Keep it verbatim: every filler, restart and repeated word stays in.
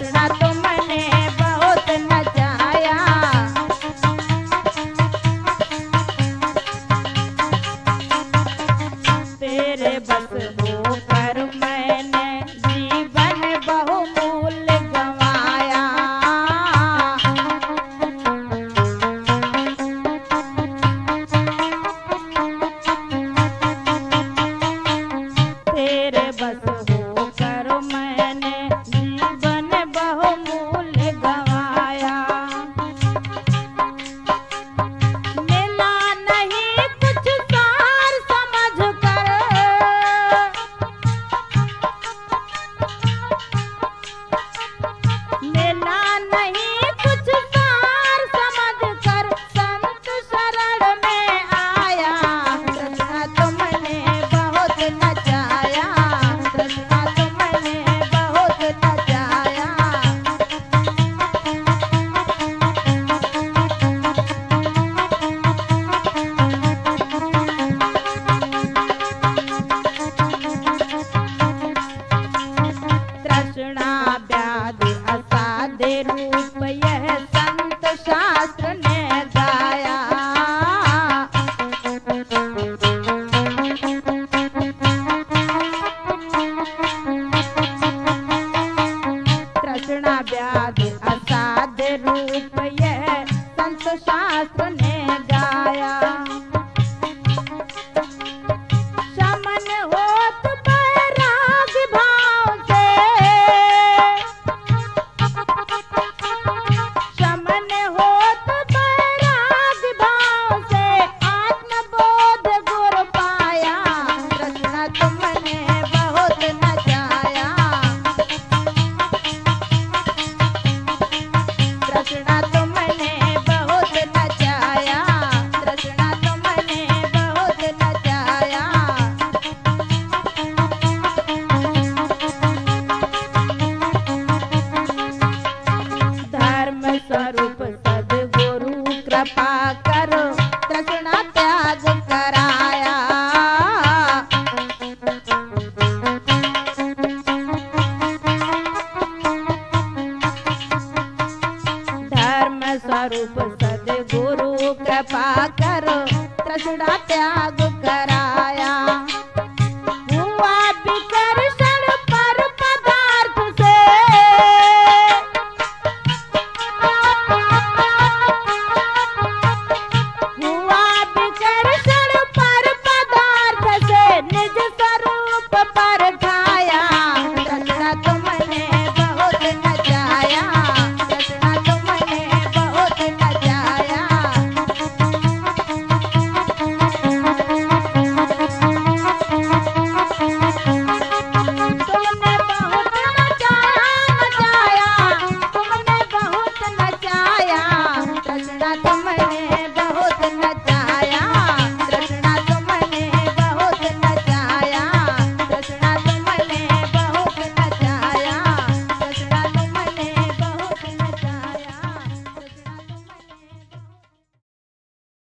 कृष्णा तुमने बहुत नचाया। तेरे बस होकर मैंने जीवन बहुमूल्य गंवाया। तेरे बस होकर मैंने जीवन बहुमूल्य गंवाया। मिला नहीं कुछ सार समझ कर, मिला नहीं कुछ सार समझ कर संत शरण में आया। कृष्णा तुमने बहुत नचाया। कृष्णा तुमने बहुत नचाया। तृष्णा व्याधि असाध्य रूप यह संत शास्त्र ने गाया। तृष्णा व्याधि असाध्य रूप यह संत शास्त्र ने गाया। शमन होत बैराग भाव से, शमन होत बैराग भाव से आत्मबोध गुर पाया। कृष्णा तुमने बहुत नचाया। कृष्णा तुमने बहुत नचाया। कृष्णा तुमने बहुत नचाया। धर्म स्वरूप सद्गुरु कृपा करो तृष्णा त्याग कराया। धर्म स्वरूप सद्गुरु कृपा करो तृष्णा त्याग कराया। हुआ विकर्षण पर पदार्थ से, हुआ विकर्षण पर पदार्थ से निज स्वरूप पर खाया। कृष्णा तुमने बहुत नचाया। कृष्णा तुमने बहुत नचाया। तुमने बहुत नचाया, नचाया। तुमने बहुत नचाया। कृष्णा तुमने